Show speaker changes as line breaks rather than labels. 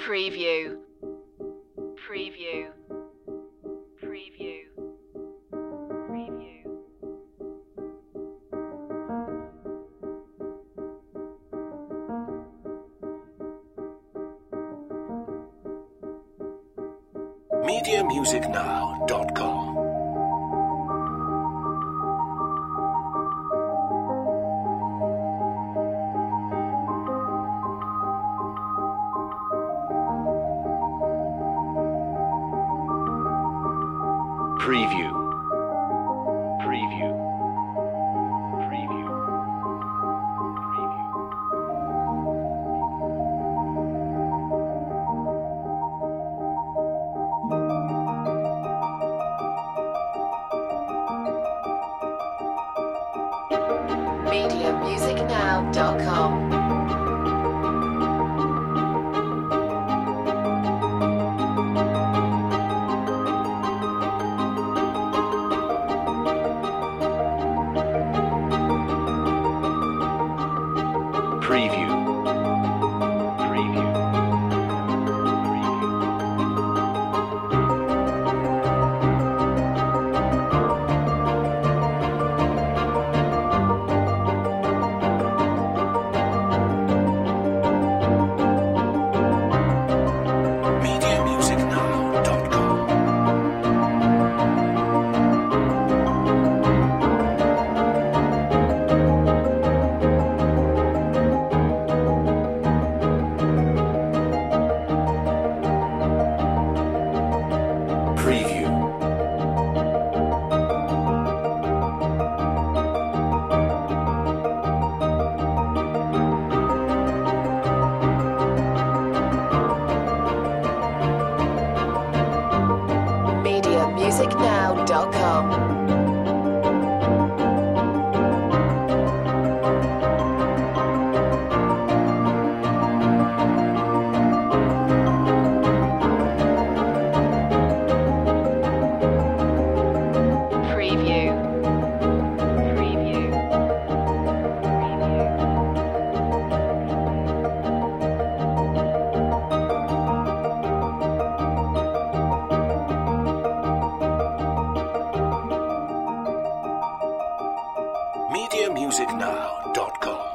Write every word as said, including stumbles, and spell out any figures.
Preview. Preview. Preview. Preview.
media music now dot com Preview. Preview. Preview. Preview.
media music now dot com.
Preview. Preview. media music now dot com Preview.
media music now dot com. Preview. Preview.
media music now dot com